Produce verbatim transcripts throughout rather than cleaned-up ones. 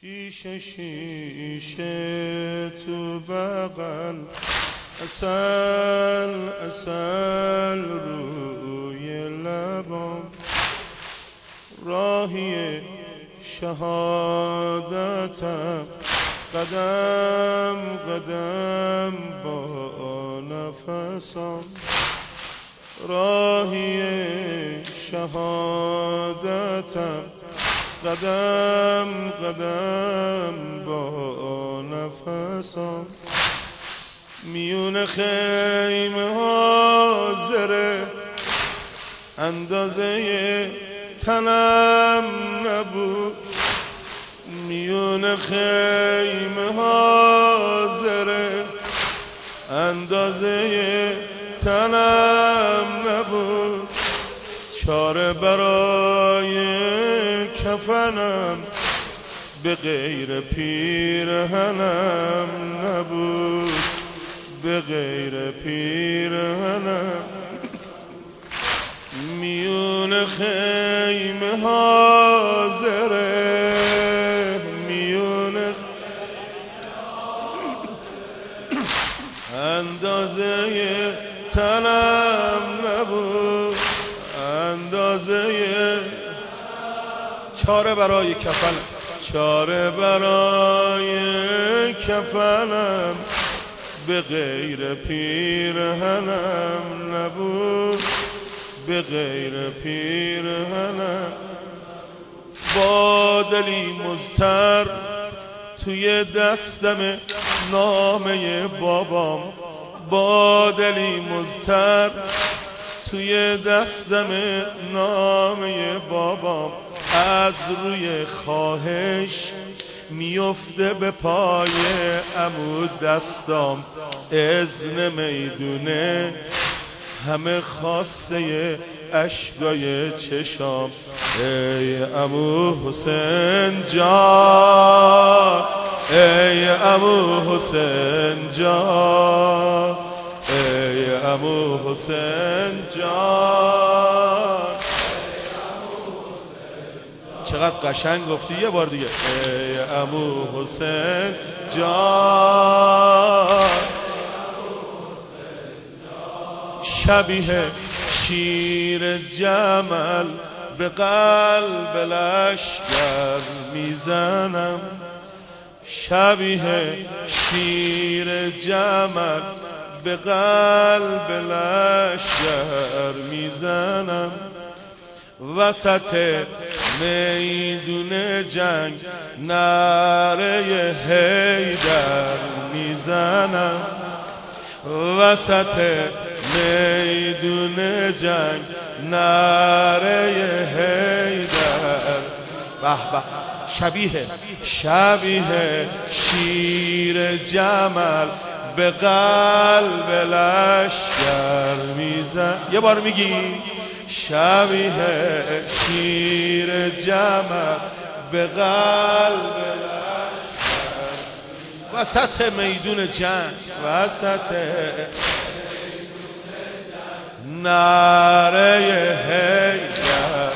شیشه شیشه تو بغل اصل اصل روی لبم راهی شهادتم قدم قدم با نفسم راهی شهادتم قدم قدم با نفسم میون خیمه حاضره اندازه تنم نبود میون خیمه حاضره اندازه تنم نبود چاره برای کفنم به غیر پیرهنم نبود به غیر پیرهنم میون خیمه حاضره میون اندازه تنم نبود اندازه چاره برای کفنم چاره برای کفنم به غیر پیرهنم نبود به غیر پیرهنم با دلی مضطر توی دستم نامه بابام با دلی مضطر توی دستم نامه بابام از روی خواهش میفته به پای عمود دستام اذن میدونه همه خاصه اشکای چشام ای عمو حسین جان ای عمو حسین جان ای عمو حسین جان چقدر قشنگ گفتی یه بار دیگه ای عمو حسین جان شبیه شیر جمل به قلب لشگر میزنم شبیه شیر جمل به قلب لشگر میزنم وسط میدون جنگ نعره حیدر میزنم وسط میدون جنگ نعره حیدر به به شبیه شبیه شیر جمل به قلب لشگر میزن یه بار میگی شبیه شیر جمل به قلب لشگر وسط میدون جنگ وسط نعره حیدر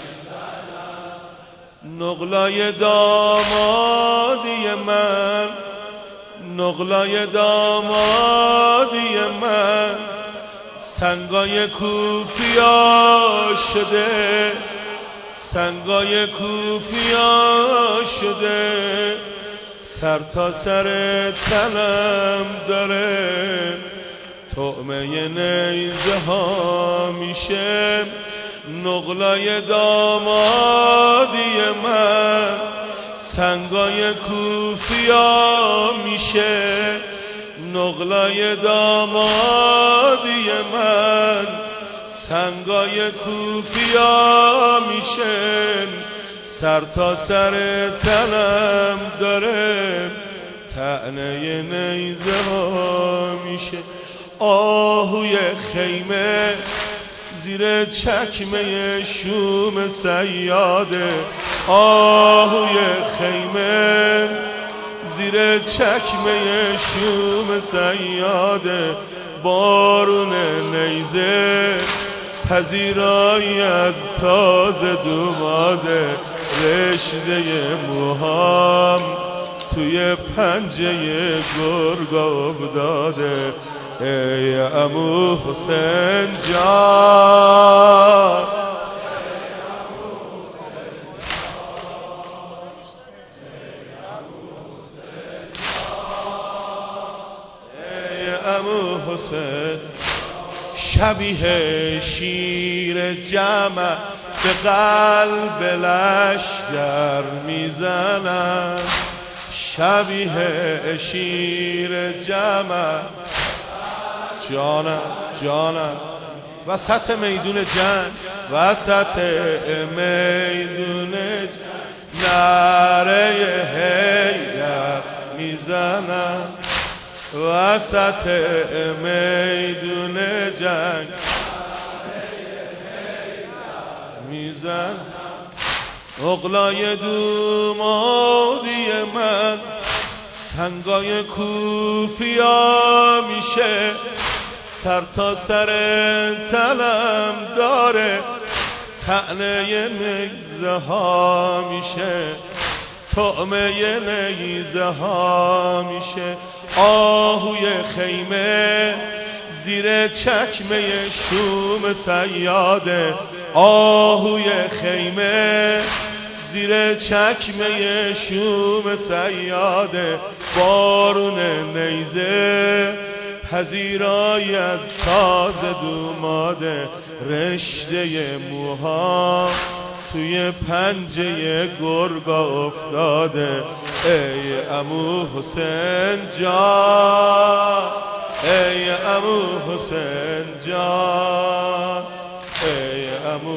نقلای دامادی من نقلای دامادی من سنگای کوفیا شده سنگای کوفیا شده سر تا سر تنم داره طعمه نیزه ها میشه نقلای دامادی من سنگای کوفیا میشه نقلای دامادی من سنگای کوفیا میشه سر تا سر تنم داره طعنه نیزه ها میشه آهوی خیمه زیر چکمه شوم صیاده آهوی خیمه زیر چکمه شوم صیاده بارون نیزه پذیرایی از تازه دوماده رشته موهام توی پنجه گرگ افتاده ای عمو حسین جان ای عمو حسین شبیه شیر جمع به قلب لشگر میزنم شبیه شیر جمع جانم جانم وسط میدون جنگ وسط میدون جنگ نعره حیدر میزنم وسط میدون جنگ میزن اغلای دومادی من سنگای کوفیا میشه سر تا سر تنم داره طعنه نیزه ها میشه طعمه نیزه ها میشه آهوی خیمه زیر چکمه شوم صیاده آهوی خیمه زیر چکمه شوم صیاده بارون نیزه پذیرایی از تازه دوماده رشته موها توی پنجه گرگا افتاده ای عمو حسین جان ای عمو حسین جان ای عمو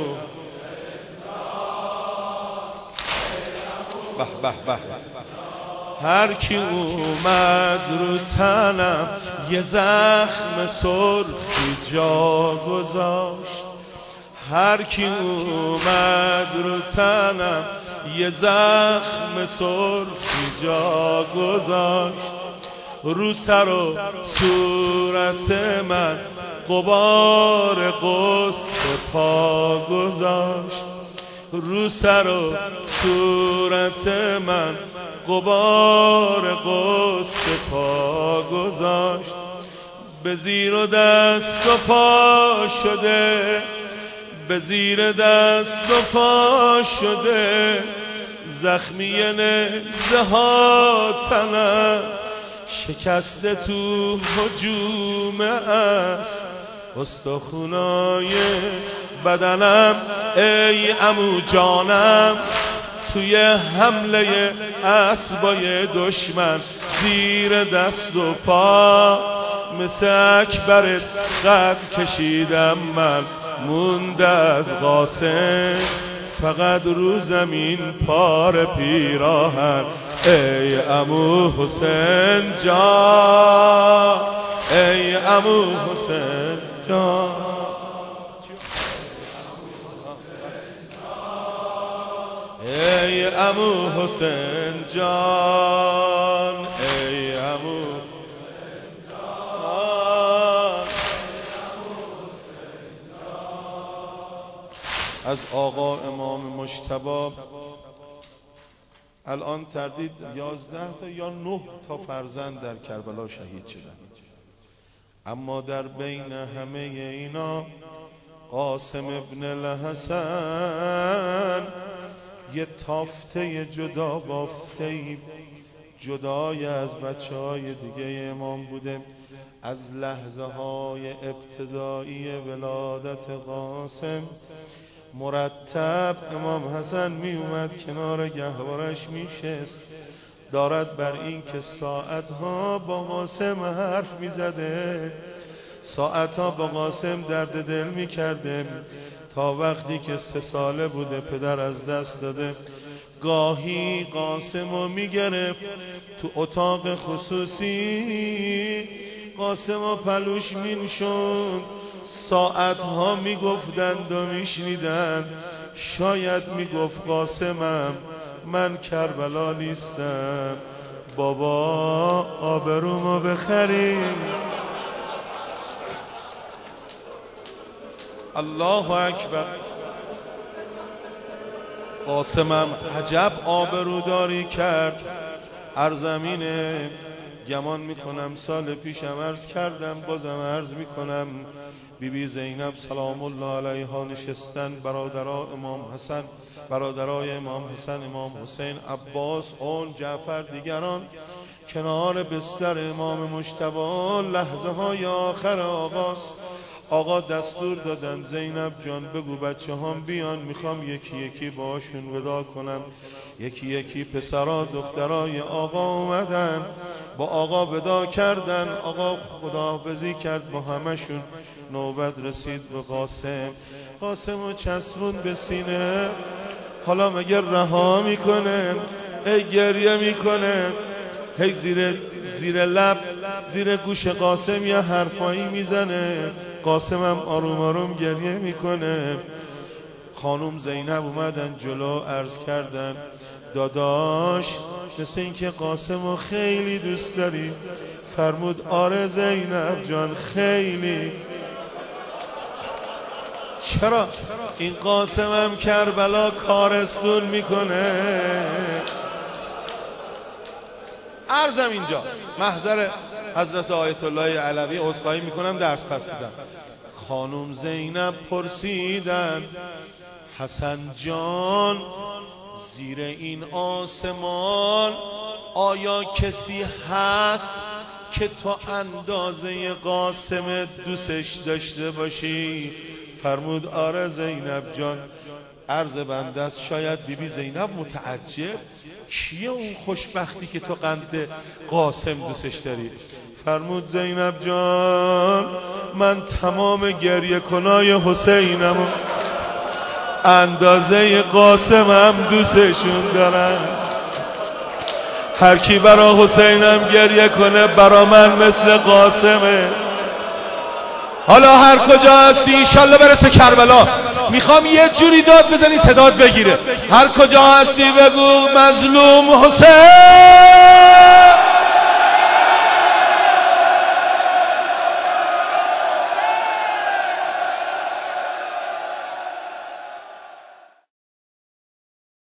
به به به هر کی اومد رو تنم یه زخم سرخی جا گذاشت هر کی اومد رو تنم یه زخم سرخی جا گذاشت رو سر و صورت من غبار غصه پا گذاشت رو سر و صورت من غبار غصه پا گذاشت به زیر و دست و پا شده به زیر دست و پا شده زخمی نیزه ها تنم شکسته تو هجوم است استخونای بدنم ای عمو جانم توی حمله اسبای دشمن زیر دست و پا مثل اکبرت قد کشیدم من مونده از قاسم فقط رو زمین پار پیراهن ای عمو حسین جان ای عمو حسین جان ای عمو حسین جان ای عمو از آقا امام مجتبی الان تردید یازده تا یا نه تا فرزند در کربلا شهید شدند اما در بین همه اینا قاسم ابن الحسن یه تافته جدا بافته جدای از بچه های دیگه امام بوده از لحظه های ابتدایی ولادت قاسم مرتب امام حسن می اومد کنار گهوارش می شست دارد بر این که ساعتها با قاسم حرف می زده ساعتها با قاسم درد دل می کرده تا وقتی که سه ساله بوده پدر از دست داده گاهی قاسم رو می گرفت تو اتاق خصوصی قاسم و پلوش می نشوند ساعتها می گفتند و می شنیدند شاید می گفت قاسمم من کربلا نیستم بابا آبرومو بخریم الله اکبر قاسمم عجب آبروداری کرد ارزمینه گمان میکنم سال پیشم عرض کردم، بازم عرض میکنم بی بی زینب سلام الله علیها نشستن، برادرای امام حسن، برادرای امام حسن، امام حسین، عباس، اون جعفر، دیگران کنار بستر امام مجتبی. لحظه های آخر آغاز آقا دستور دادن زینب جان بگو بچه هم بیان، میخوام یکی یکی باشون ودا کنم. یکی یکی پسرا دخترای آقا اومدن، با آقا ودا کردن. آقا خداحافظی کرد با همشون. نوبت رسید به قاسم. قاسم رو چسبون به سینه. حالا مگر رها میکنه؟ ای گریه میکنه. هی زیر زیر لب زیر گوش قاسم یه حرفایی میزنه. قاسم هم آروم آروم گریه میکنه. خانم زینب اومدن جلو عرض کردن داداش مثل این که قاسم رو خیلی دوست داری. فرمود آره زینب جان خیلی. چرا؟ این قاسم هم کربلا کارستون میکنه. عرضم اینجاست، محضر حضرت آیت الله علوی عذرخواهی میکنم درس پس دیدم. خانم زینب پرسیدن حسن جان زیر این آسمان آیا کسی هست که تو اندازه قاسم دوستش داشته باشی؟ فرمود آره زینب جان. عرض بنده است شاید بی بی زینب متعجب کیه اون خوشبختی که تو قند قاسم دوستش داری؟ فرمود زینب جان من تمام گریه کنای حسینم و اندازه قاسمم دوستشون دارم. هر کی برا حسینم گریه کنه برا من مثل قاسمه. حالا هر کجا هستی انشالله برسه کربلا. میخوام یه جوری داد بزنی صدات بگیره. هر کجا هستی بگو مظلوم حسین.